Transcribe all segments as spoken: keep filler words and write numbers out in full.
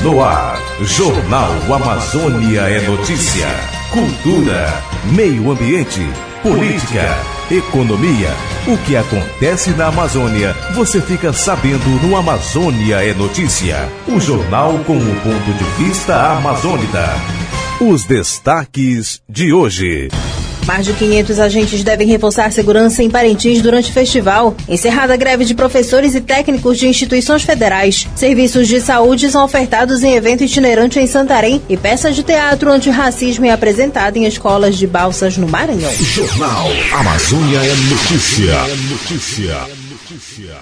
No ar, Jornal Amazônia é notícia. Cultura, meio ambiente, política, economia. O que acontece na Amazônia, você fica sabendo no Amazônia é Notícia. O jornal com o ponto de vista amazônida. Os destaques de hoje. Mais de quinhentos agentes devem reforçar a segurança em Parintins durante o festival. Encerrada a greve de professores e técnicos de instituições federais. Serviços de saúde são ofertados em evento itinerante em Santarém e peça de teatro antirracismo é apresentada em escolas de Balsas no Maranhão. Jornal Amazônia é Notícia. É notícia. Notícia.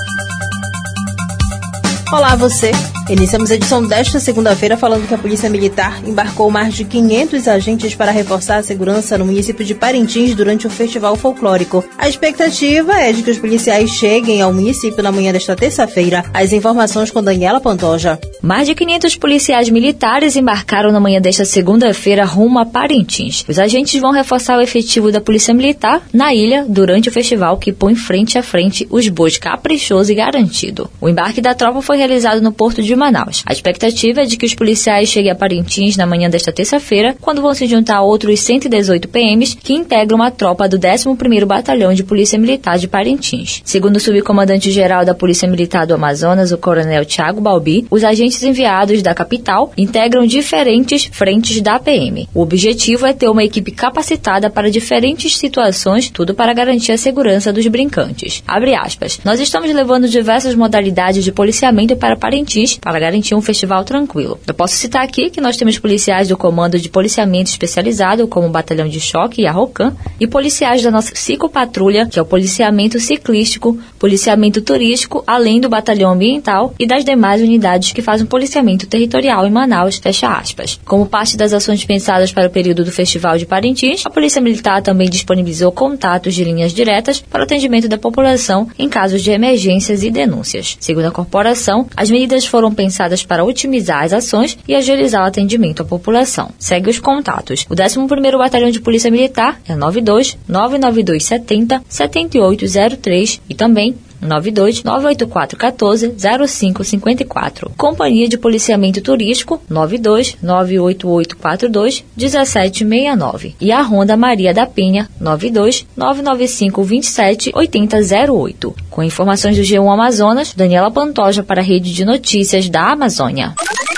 Olá, você. Iniciamos a edição desta segunda-feira falando que a Polícia Militar embarcou mais de quinhentos agentes para reforçar a segurança no município de Parintins durante o Festival Folclórico. A expectativa é de que os policiais cheguem ao município na manhã desta terça-feira. As informações com Daniela Pantoja. Mais de quinhentos policiais militares embarcaram na manhã desta segunda-feira rumo a Parintins. Os agentes vão reforçar o efetivo da Polícia Militar na ilha durante o festival, que põe frente a frente os bois caprichoso e garantido. O embarque da tropa foi realizado no porto de Manaus. A expectativa é de que os policiais cheguem a Parintins na manhã desta terça-feira, quando vão se juntar a outros cento e dezoito P Ms que integram a tropa do décimo primeiro Batalhão de Polícia Militar de Parintins. Segundo o subcomandante-geral da Polícia Militar do Amazonas, o coronel Thiago Balbi, os agentes enviados da capital integram diferentes frentes da P M. O objetivo é ter uma equipe capacitada para diferentes situações, tudo para garantir a segurança dos brincantes. Abre aspas. Nós estamos levando diversas modalidades de policiamento para Parintins para garantir um festival tranquilo. Eu posso citar aqui que nós temos policiais do Comando de Policiamento Especializado, como o Batalhão de Choque e a ROCAM, e policiais da nossa Ciclopatrulha, que é o policiamento ciclístico, policiamento turístico, além do Batalhão Ambiental e das demais unidades que fazem policiamento territorial em Manaus, fecha aspas. Como parte das ações pensadas para o período do Festival de Parintins, a Polícia Militar também disponibilizou contatos de linhas diretas para o atendimento da população em casos de emergências e denúncias. Segundo a corporação, as medidas foram pensadas para otimizar as ações e agilizar o atendimento à população. Segue os contatos. O décimo primeiro Batalhão de Polícia Militar é nove dois nove nove dois sete zero sete oito zero três e também nove dois nove oito quatro um quatro zero cinco cinco quatro. Companhia de Policiamento Turístico nove dois nove oito oito quatro dois um sete seis nove. E a Ronda Maria da Penha nove dois nove nove cinco dois sete oito zero zero oito. Com informações do G um Amazonas, Daniela Pantoja para a Rede de Notícias da Amazônia.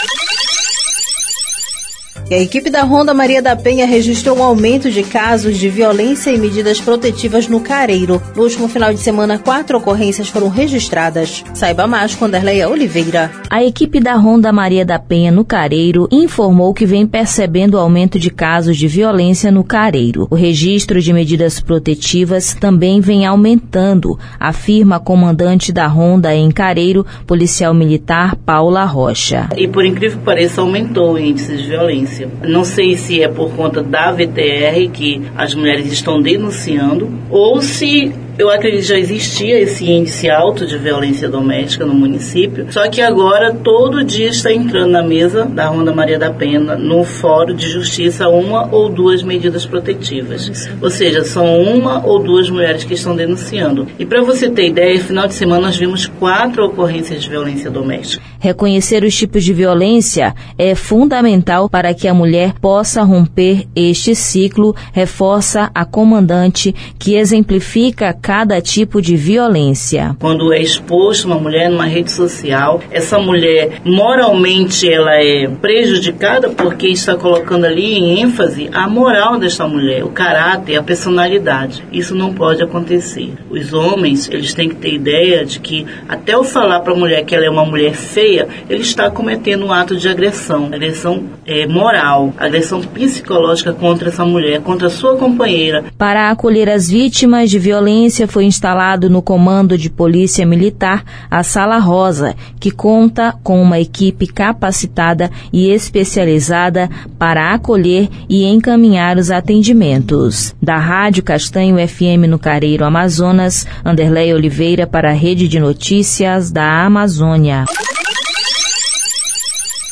E a equipe da Ronda Maria da Penha registrou um aumento de casos de violência e medidas protetivas no Careiro. No último final de semana, quatro ocorrências foram registradas. Saiba mais com Anderleia Oliveira. A equipe da Ronda Maria da Penha no Careiro informou que vem percebendo o aumento de casos de violência no Careiro. O registro de medidas protetivas também vem aumentando, afirma a comandante da Ronda em Careiro, policial militar Paula Rocha. E por incrível que pareça, aumentou o índice de violência. Não sei se é por conta da V T R que as mulheres estão denunciando ou se eu acredito que já existia esse índice alto de violência doméstica no município, só que agora todo dia está entrando na mesa da Ronda Maria da Penha, no Fórum de Justiça, uma ou duas medidas protetivas. Ou seja, são uma ou duas mulheres que estão denunciando. E para você ter ideia, no final de semana nós vimos quatro ocorrências de violência doméstica. Reconhecer os tipos de violência é fundamental para que a mulher possa romper este ciclo, reforça a comandante, que exemplifica cada tipo de violência. Quando é exposto uma mulher numa rede social, essa mulher moralmente ela é prejudicada porque está colocando ali em ênfase a moral desta mulher, o caráter, a personalidade. Isso não pode acontecer. Os homens, eles têm que ter ideia de que até eu falar para a mulher que ela é uma mulher feia, ele está cometendo um ato de agressão, agressão é, moral, agressão psicológica contra essa mulher, contra a sua companheira. Para acolher as vítimas de violência, foi instalado no Comando de Polícia Militar a Sala Rosa, que conta com uma equipe capacitada e especializada para acolher e encaminhar os atendimentos. Da Rádio Castanho F M no Careiro, Amazonas, Anderleia Oliveira para a Rede de Notícias da Amazônia.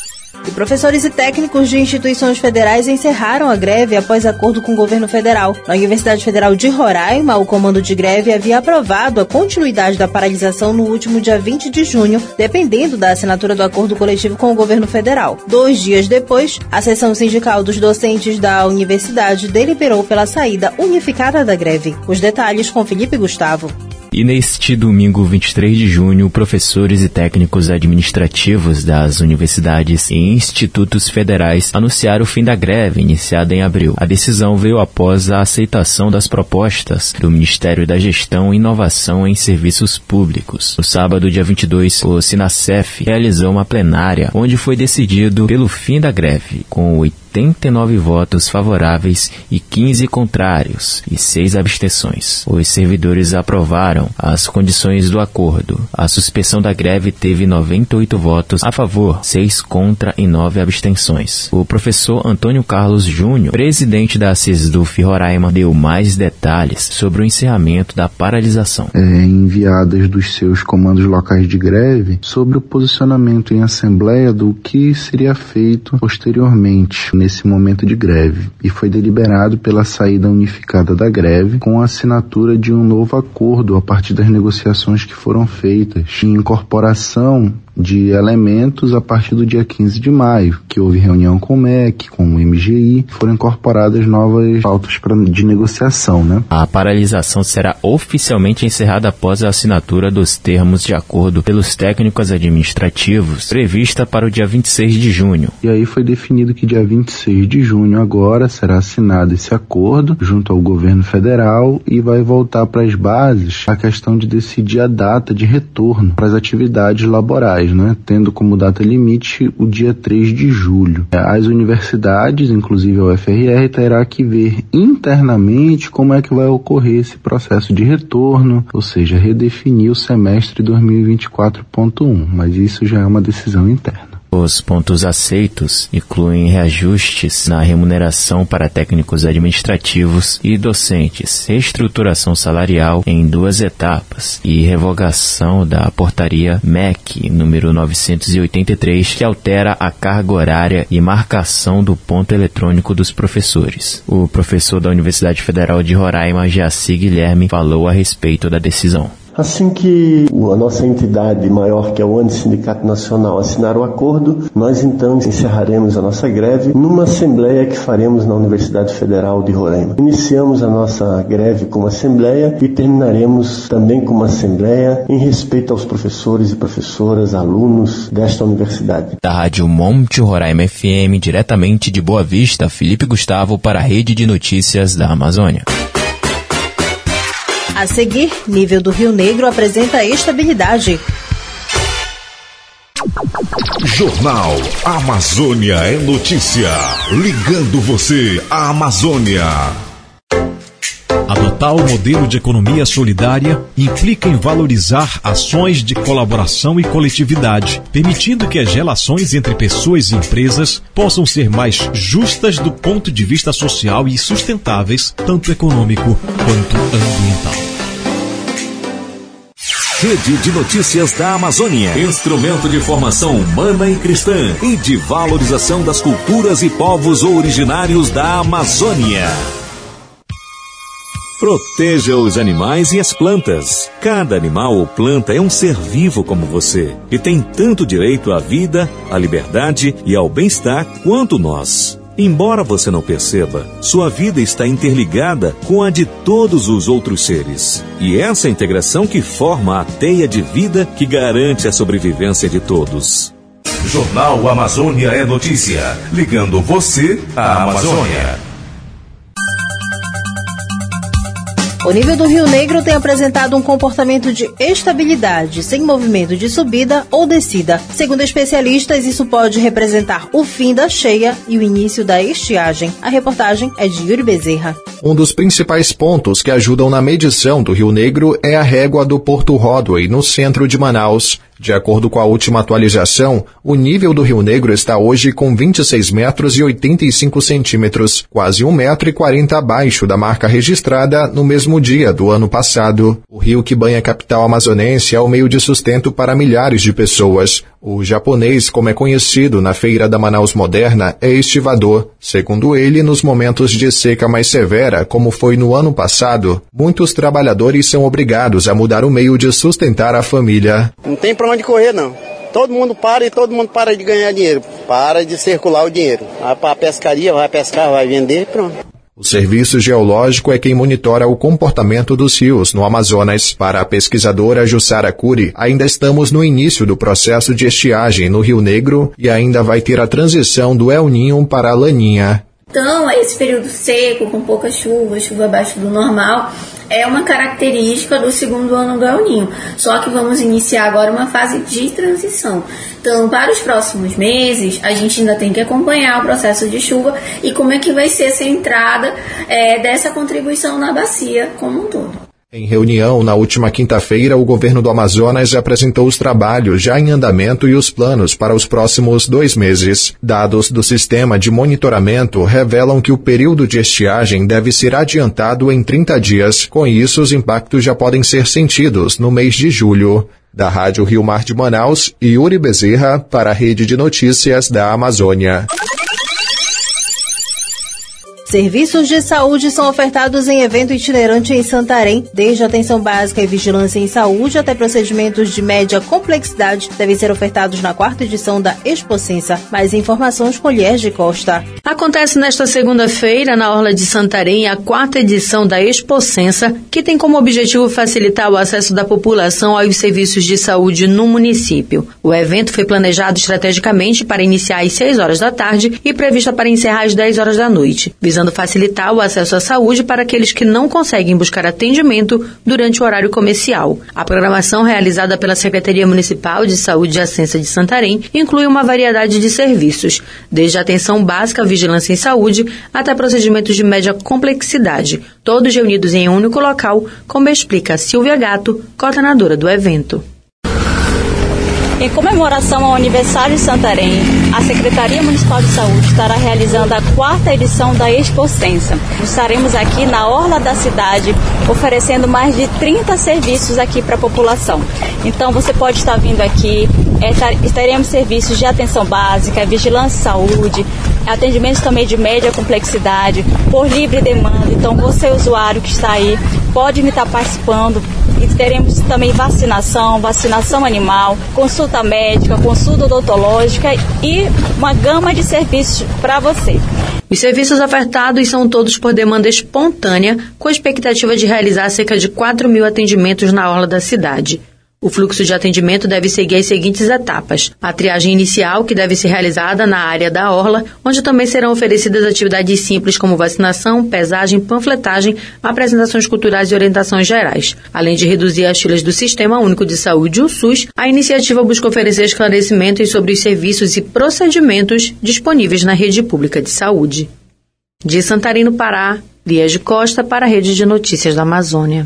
E professores e técnicos de instituições federais encerraram a greve após acordo com o governo federal. Na Universidade Federal de Roraima, o comando de greve havia aprovado a continuidade da paralisação no último dia vinte de junho, dependendo da assinatura do acordo coletivo com o governo federal. Dois dias depois, a seção sindical dos docentes da universidade deliberou pela saída unificada da greve. Os detalhes com Felipe Gustavo. E neste domingo vinte e três de junho, professores e técnicos administrativos das universidades e institutos federais anunciaram o fim da greve iniciada em abril. A decisão veio após a aceitação das propostas do Ministério da Gestão e Inovação em Serviços Públicos. No sábado, dia vinte e dois, o Sinacef realizou uma plenária onde foi decidido pelo fim da greve, com oitenta e nove votos favoráveis e quinze contrários e seis abstenções. Os servidores aprovaram as condições do acordo. A suspensão da greve teve noventa e oito votos a favor, seis contra e nove abstenções. O professor Antônio Carlos Júnior, presidente da CESDUF Roraima, deu mais detalhes sobre o encerramento da paralisação. É, enviadas dos seus comandos locais de greve sobre o posicionamento em assembleia do que seria feito posteriormente nesse momento de greve, e foi deliberado pela saída unificada da greve com a assinatura de um novo acordo a partir das negociações que foram feitas em incorporação de elementos a partir do dia quinze de maio, que houve reunião com o M E C, com o M G I, foram incorporadas novas pautas pra, de negociação, né? A paralisação será oficialmente encerrada após a assinatura dos termos de acordo pelos técnicos administrativos, prevista para o dia vinte e seis de junho. E aí foi definido que dia vinte e seis de junho agora será assinado esse acordo junto ao governo federal e vai voltar para as bases a questão de decidir a data de retorno para as atividades laborais, né, tendo como data limite o dia três de julho. As universidades, inclusive a U F R R, terá que ver internamente como é que vai ocorrer esse processo de retorno, ou seja, redefinir o semestre dois mil e vinte e quatro ponto um, mas isso já é uma decisão interna. Os pontos aceitos incluem reajustes na remuneração para técnicos administrativos e docentes, reestruturação salarial em duas etapas e revogação da portaria M E C número novecentos e oitenta e três, que altera a carga horária e marcação do ponto eletrônico dos professores. O professor da Universidade Federal de Roraima, Jaci Guilherme, falou a respeito da decisão. Assim que a nossa entidade maior, que é o Sindicato Nacional, assinar o acordo, nós então encerraremos a nossa greve numa assembleia que faremos na Universidade Federal de Roraima. Iniciamos a nossa greve como assembleia e terminaremos também como assembleia em respeito aos professores e professoras, alunos desta universidade. Da Rádio Monte Roraima F M, diretamente de Boa Vista, Felipe Gustavo para a Rede de Notícias da Amazônia. A seguir, nível do Rio Negro apresenta estabilidade. Jornal Amazônia é notícia. Ligando você à Amazônia. Adotar o modelo de economia solidária implica em valorizar ações de colaboração e coletividade, permitindo que as relações entre pessoas e empresas possam ser mais justas do ponto de vista social e sustentáveis, tanto econômico quanto ambiental. Rede de Notícias da Amazônia. Instrumento de formação humana e cristã e de valorização das culturas e povos originários da Amazônia. Proteja os animais e as plantas. Cada animal ou planta é um ser vivo como você e tem tanto direito à vida, à liberdade e ao bem-estar quanto nós. Embora você não perceba, sua vida está interligada com a de todos os outros seres. E essa integração que forma a teia de vida que garante a sobrevivência de todos. Jornal Amazônia é notícia. Ligando você à Amazônia. O nível do Rio Negro tem apresentado um comportamento de estabilidade, sem movimento de subida ou descida. Segundo especialistas, isso pode representar o fim da cheia e o início da estiagem. A reportagem é de Yuri Bezerra. Um dos principais pontos que ajudam na medição do Rio Negro é a régua do Porto Rodway, no centro de Manaus. De acordo com a última atualização, o nível do Rio Negro está hoje com vinte e seis metros e oitenta e cinco centímetros, quase um metro e quarenta abaixo da marca registrada no mesmo dia do ano passado. O rio que banha a capital amazonense é o meio de sustento para milhares de pessoas. O japonês, como é conhecido na Feira da Manaus Moderna, é estivador. Segundo ele, nos momentos de seca mais severa, como foi no ano passado, muitos trabalhadores são obrigados a mudar o meio de sustentar a família. Não tem pra onde correr, não. Todo mundo para e todo mundo para de ganhar dinheiro. Para de circular o dinheiro. Vai para a pescaria, vai pescar, vai vender e pronto. O Serviço Geológico é quem monitora o comportamento dos rios no Amazonas. Para a pesquisadora Jussara Cury, ainda estamos no início do processo de estiagem no Rio Negro e ainda vai ter a transição do El Niño para a Laninha. Então, esse período seco, com pouca chuva, chuva abaixo do normal, é uma característica do segundo ano do El Niño. Só que vamos iniciar agora uma fase de transição. Então, para os próximos meses, a gente ainda tem que acompanhar o processo de chuva e como é que vai ser essa entrada é, dessa contribuição na bacia como um todo. Em reunião, na última quinta-feira, o governo do Amazonas apresentou os trabalhos já em andamento e os planos para os próximos dois meses. Dados do sistema de monitoramento revelam que o período de estiagem deve ser adiantado em trinta dias. Com isso, os impactos já podem ser sentidos no mês de julho. Da Rádio Rio Mar de Manaus, Yuri Bezerra, para a Rede de Notícias da Amazônia. Serviços de saúde são ofertados em evento itinerante em Santarém, desde atenção básica e vigilância em saúde até procedimentos de média complexidade devem ser ofertados na quarta edição da Exposensa. Mais informações com Lierge Costa. Acontece nesta segunda-feira, na Orla de Santarém, a quarta edição da Exposensa, que tem como objetivo facilitar o acesso da população aos serviços de saúde no município. O evento foi planejado estrategicamente para iniciar às seis horas da tarde e previsto para encerrar às dez horas da noite, visando facilitar o acesso à saúde para aqueles que não conseguem buscar atendimento durante o horário comercial. A programação realizada pela Secretaria Municipal de Saúde e Assistência de Santarém inclui uma variedade de serviços, desde a atenção básica, vigilância em saúde, até procedimentos de média complexidade, todos reunidos em um único local, como explica Silvia Gato, coordenadora do evento. Em comemoração ao aniversário de Santarém, a Secretaria Municipal de Saúde estará realizando a quarta edição da Exposensa. Estaremos aqui na orla da cidade, oferecendo mais de trinta serviços aqui para a população. Então você pode estar vindo aqui, é, teremos serviços de atenção básica, vigilância em saúde, atendimentos também de média complexidade, por livre demanda. Então você, usuário que está aí, pode estar participando. E teremos também vacinação, vacinação animal, consulta médica, consulta odontológica e uma gama de serviços para você. Os serviços ofertados são todos por demanda espontânea, com a expectativa de realizar cerca de quatro mil atendimentos na orla da cidade. O fluxo de atendimento deve seguir as seguintes etapas. A triagem inicial, que deve ser realizada na área da orla, onde também serão oferecidas atividades simples como vacinação, pesagem, panfletagem, apresentações culturais e orientações gerais. Além de reduzir as filas do Sistema Único de Saúde, o SUS, a iniciativa busca oferecer esclarecimentos sobre os serviços e procedimentos disponíveis na rede pública de saúde. De Santarém, no Pará, Liege Costa, para a Rede de Notícias da Amazônia.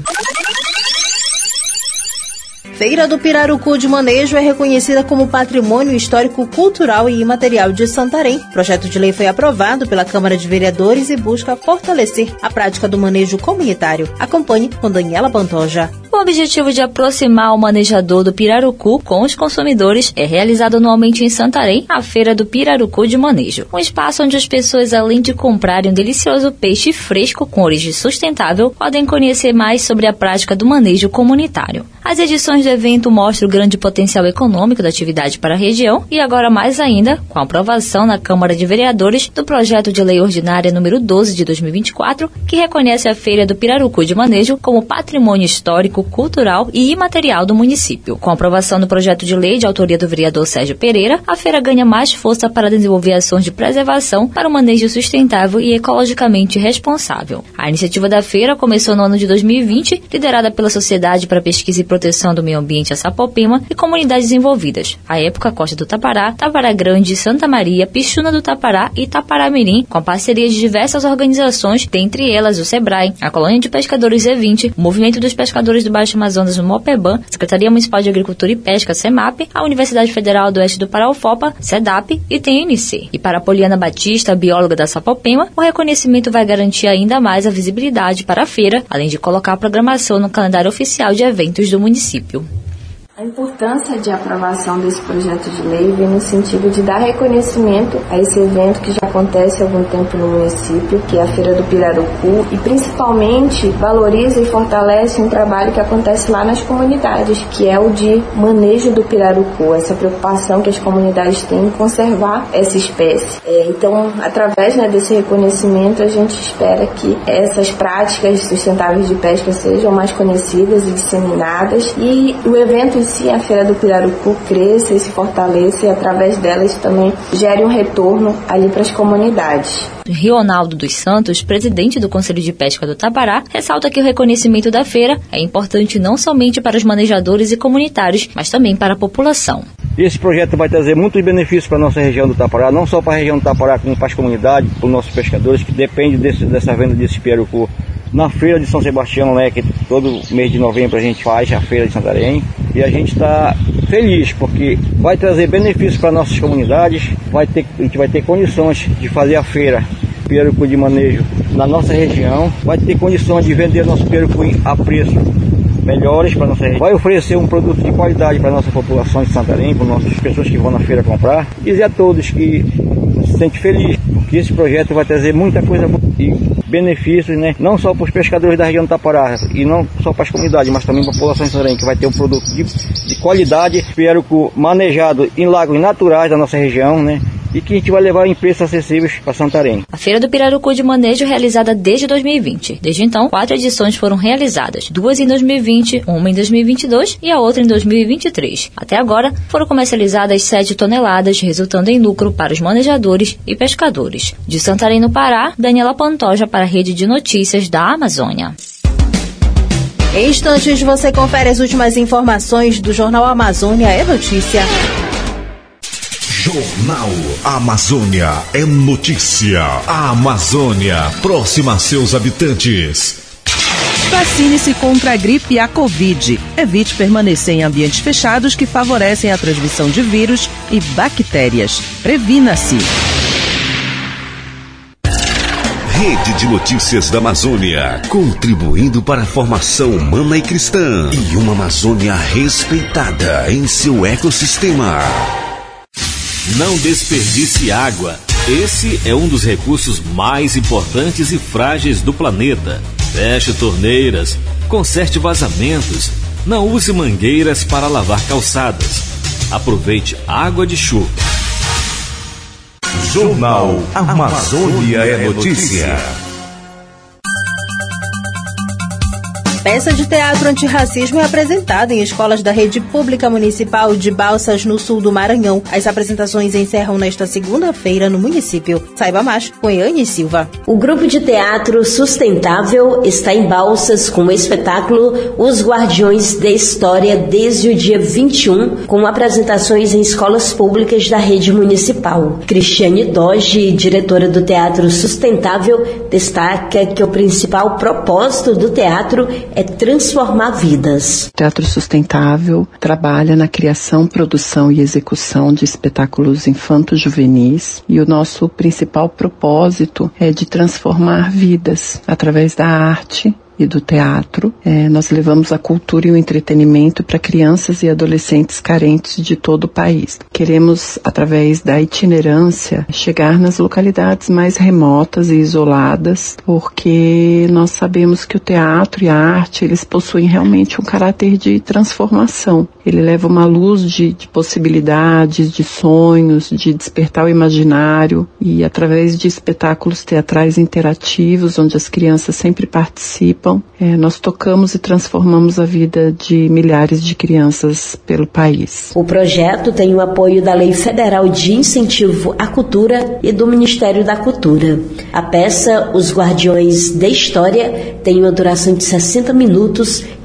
Feira do Pirarucu de Manejo é reconhecida como Patrimônio Histórico Cultural e Imaterial de Santarém. O projeto de lei foi aprovado pela Câmara de Vereadores e busca fortalecer a prática do manejo comunitário. Acompanhe com Daniela Pantoja. O objetivo de aproximar o manejador do pirarucu com os consumidores é realizado anualmente em Santarém, a Feira do Pirarucu de Manejo. Um espaço onde as pessoas, além de comprarem um delicioso peixe fresco com origem sustentável, podem conhecer mais sobre a prática do manejo comunitário. As edições do evento mostram o grande potencial econômico da atividade para a região e agora mais ainda, com a aprovação na Câmara de Vereadores do projeto de lei ordinária número doze de dois mil e vinte e quatro, que reconhece a Feira do Pirarucu de Manejo como patrimônio histórico, cultural e imaterial do município. Com a aprovação do projeto de lei de autoria do vereador Sérgio Pereira, a feira ganha mais força para desenvolver ações de preservação para o manejo sustentável e ecologicamente responsável. A iniciativa da feira começou no ano de dois mil e vinte, liderada pela Sociedade para a Pesquisa e Proteção do Meio Meio Ambiente Sapopema e comunidades envolvidas. À época, Costa do Tapará, Tapará Grande, Santa Maria, Pixuna do Tapará e Tapará-Mirim, com parceria de diversas organizações, dentre elas o SEBRAE, a Colônia de Pescadores Z vinte, o Movimento dos Pescadores do Baixo Amazonas, o MOPEBAN, a Secretaria Municipal de Agricultura e Pesca, SEMAP, a Universidade Federal do Oeste do Pará, UFOPA, SEDAP e T N C. E para a Poliana Batista, bióloga da Sapopema, o reconhecimento vai garantir ainda mais a visibilidade para a feira, além de colocar a programação no calendário oficial de eventos do município. A importância de aprovação desse projeto de lei vem no sentido de dar reconhecimento a esse evento que já acontece há algum tempo no município, que é a Feira do Pirarucu, e principalmente valoriza e fortalece um trabalho que acontece lá nas comunidades, que é o de manejo do pirarucu, essa preocupação que as comunidades têm em conservar essa espécie. É, então, através né, desse reconhecimento, a gente espera que essas práticas sustentáveis de pesca sejam mais conhecidas e disseminadas, e o evento se a Feira do Pirarucu cresça e se fortaleça, e através delas também gere um retorno ali para as comunidades. Rionaldo dos Santos, presidente do Conselho de Pesca do Tapará, ressalta que o reconhecimento da feira é importante não somente para os manejadores e comunitários, mas também para a população. Esse projeto vai trazer muitos benefícios para a nossa região do Tapará, não só para a região do Tapará, como para as comunidades, para os nossos pescadores, que dependem desse, dessa venda desse pirarucu. Na feira de São Sebastião, né, que todo mês de novembro a gente faz a feira de Santarém, e a gente está feliz porque vai trazer benefícios para nossas comunidades, vai ter, a gente vai ter condições de fazer a feira pirarucu de manejo na nossa região, vai ter condições de vender nosso pirarucu a preço melhores para nossa região, vai oferecer um produto de qualidade para a nossa população de Santarém, para as nossas pessoas que vão na feira comprar. Dizer a todos que se sente feliz, porque esse projeto vai trazer muita coisa e benefícios, né? Não só para os pescadores da região do Tapará e não só para as comunidades, mas também para a população de Santarém, que vai ter um produto de, de qualidade, pirarucu manejado em lagos naturais da nossa região, né? E que a gente vai levar em preços acessíveis para Santarém. A Feira do Pirarucu de Manejo é realizada desde dois mil e vinte. Desde então, quatro edições foram realizadas, duas em dois mil e vinte, uma em dois mil e vinte e dois e a outra em dois mil e vinte e três. Até agora, foram comercializadas sete toneladas, resultando em lucro para os manejadores e pescadores. De Santarém, no Pará, Daniela Pantoja para a Rede de Notícias da Amazônia. Em instantes, você confere as últimas informações do Jornal Amazônia é Notícia. Jornal Amazônia é notícia. A Amazônia, próxima a seus habitantes. Vacine-se contra a gripe e a Covid. Evite permanecer em ambientes fechados que favorecem a transmissão de vírus e bactérias. Previna-se. Rede de Notícias da Amazônia, contribuindo para a formação humana e cristã e uma Amazônia respeitada em seu ecossistema. Não desperdice água. Esse é um dos recursos mais importantes e frágeis do planeta. Feche torneiras, conserte vazamentos, não use mangueiras para lavar calçadas. Aproveite água de chuva. Jornal Amazônia é Notícia. Peça de teatro antirracismo é apresentada em escolas da rede pública municipal de Balsas, no sul do Maranhão. As apresentações encerram nesta segunda-feira no município. Saiba mais com Eane Silva. O grupo de teatro sustentável está em Balsas com o espetáculo Os Guardiões da História desde o dia vinte e um, com apresentações em escolas públicas da rede municipal. Cristiane Doge, diretora do Teatro Sustentável, destaca que o principal propósito do teatro é transformar vidas. O Teatro Sustentável trabalha na criação, produção e execução de espetáculos infanto-juvenis, e o nosso principal propósito é de transformar vidas através da arte e do teatro. É, nós levamos a cultura e o entretenimento para crianças e adolescentes carentes de todo o país. Queremos, através da itinerância, chegar nas localidades mais remotas e isoladas, porque nós sabemos que o teatro e a arte, eles possuem realmente um caráter de transformação. Ele leva uma luz de, de possibilidades, de sonhos, de despertar o imaginário, e através de espetáculos teatrais interativos, onde as crianças sempre participam, É, nós tocamos e transformamos a vida de milhares de crianças pelo país. O projeto tem o apoio da Lei Federal de Incentivo à Cultura e do Ministério da Cultura. A peça Os Guardiões da História tem uma duração de sessenta minutos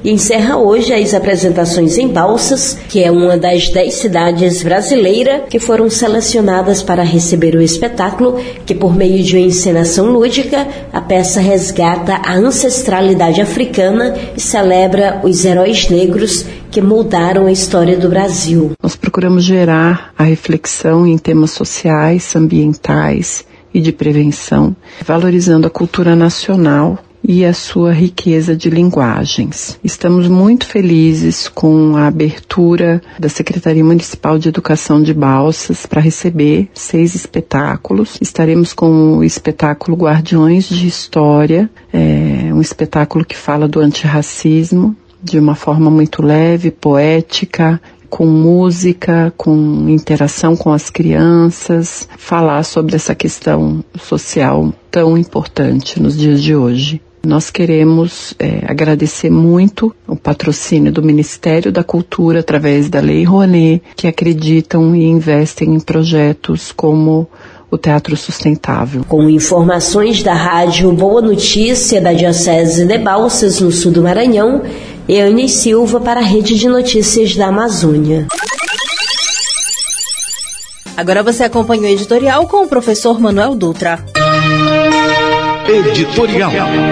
e encerra hoje as apresentações em Balsas, que é uma das dez cidades brasileiras que foram selecionadas para receber o espetáculo, que por meio de uma encenação lúdica, a peça resgata a ancestralidade africana e celebra os heróis negros que moldaram a história do Brasil. Nós procuramos gerar a reflexão em temas sociais, ambientais e de prevenção, valorizando a cultura nacional e a sua riqueza de linguagens. Estamos muito felizes com a abertura da Secretaria Municipal de Educação de Balsas para receber seis espetáculos. Estaremos com o espetáculo Guardiões de História, é um espetáculo que fala do antirracismo de uma forma muito leve, poética, com música, com interação com as crianças, falar sobre essa questão social tão importante nos dias de hoje. Nós queremos é, agradecer muito o patrocínio do Ministério da Cultura através da Lei Rouanet, que acreditam e investem em projetos como o Teatro Sustentável. Com informações da rádio Boa Notícia da Diocese de Balsas, no sul do Maranhão, Eane Silva para a Rede de Notícias da Amazônia. Agora você acompanha o editorial com o professor Manuel Dutra. Editorial.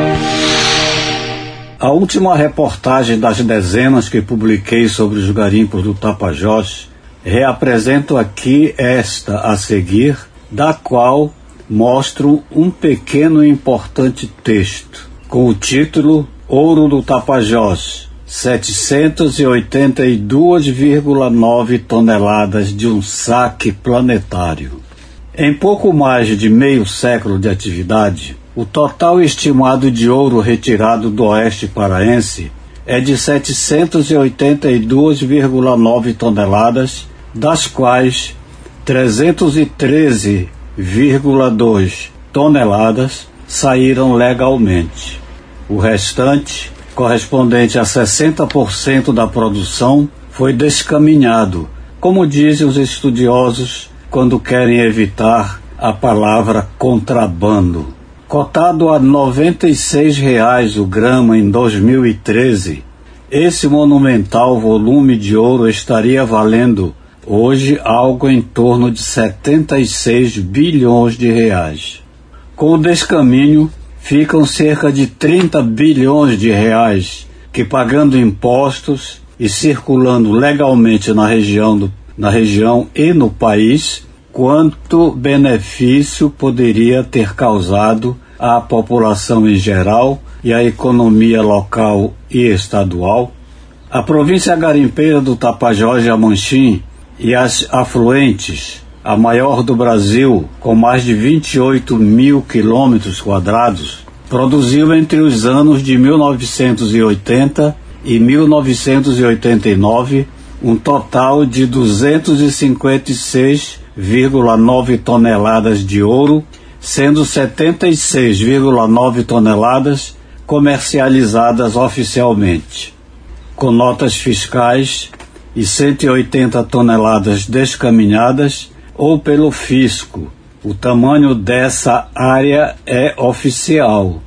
A última reportagem das dezenas que publiquei sobre os garimpos do Tapajós, reapresento aqui esta a seguir, da qual mostro um pequeno e importante texto, com o título Ouro do Tapajós, setecentos e oitenta e duas vírgula nove toneladas de um saque planetário. Em pouco mais de meio século de atividade, o total estimado de ouro retirado do oeste paraense é de setecentos e oitenta e duas vírgula nove toneladas, das quais trezentos e treze vírgula dois toneladas saíram legalmente. O restante, correspondente a sessenta por cento da produção, foi descaminhado, como dizem os estudiosos quando querem evitar a palavra contrabando. Cotado a noventa e seis reais o grama em dois mil e treze, esse monumental volume de ouro estaria valendo hoje algo em torno de setenta e seis bilhões de reais. Com o descaminho, ficam cerca de trinta bilhões de reais que, pagando impostos e circulando legalmente na região, do, na região e no país, quanto benefício poderia ter causado à população em geral e à economia local e estadual. A província garimpeira do Tapajós e Amanchim e as afluentes, a maior do Brasil, com mais de vinte e oito mil quilômetros quadrados, produziu entre os anos de mil novecentos e oitenta e mil novecentos e oitenta e nove um total de duzentos e cinquenta e seis vírgula nove toneladas de ouro, sendo setenta e seis vírgula nove toneladas comercializadas oficialmente, com notas fiscais, e cento e oitenta toneladas descaminhadas ou pelo fisco. O tamanho dessa área é oficial,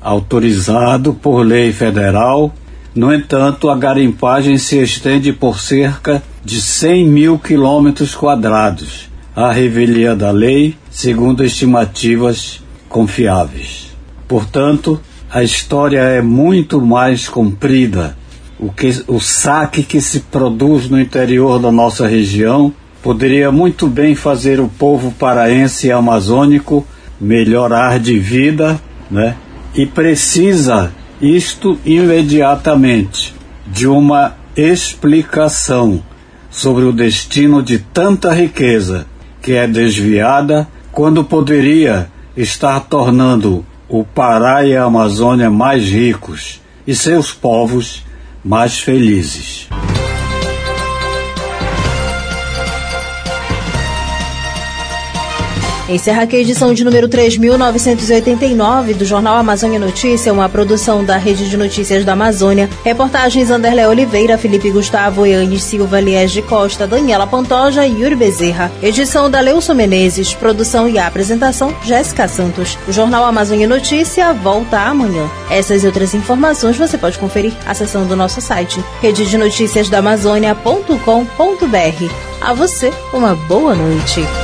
autorizado por lei federal. No entanto, a garimpagem se estende por cerca de cem mil quilômetros quadrados, à revelia da lei, segundo estimativas confiáveis. Portanto, a história é muito mais comprida. O, que, o saque que se produz no interior da nossa região poderia muito bem fazer o povo paraense e amazônico melhorar de vida, né? E precisa, isto imediatamente, de uma explicação sobre o destino de tanta riqueza que é desviada, quando poderia estar tornando o Pará e a Amazônia mais ricos e seus povos mais felizes. Encerra aqui a edição de número três mil novecentos e oitenta e nove do Jornal Amazônia Notícia, uma produção da Rede de Notícias da Amazônia. Reportagens Anderlé Oliveira, Felipe Gustavo, Eane Silva, Liege Costa, Daniela Pantoja e Yuri Bezerra. Edição da Leuson Menezes, produção e apresentação Jéssica Santos. O Jornal Amazônia Notícia volta amanhã. Essas e outras informações você pode conferir acessando o nosso site rede de notícias da amazônia ponto com ponto br. A você, uma boa noite.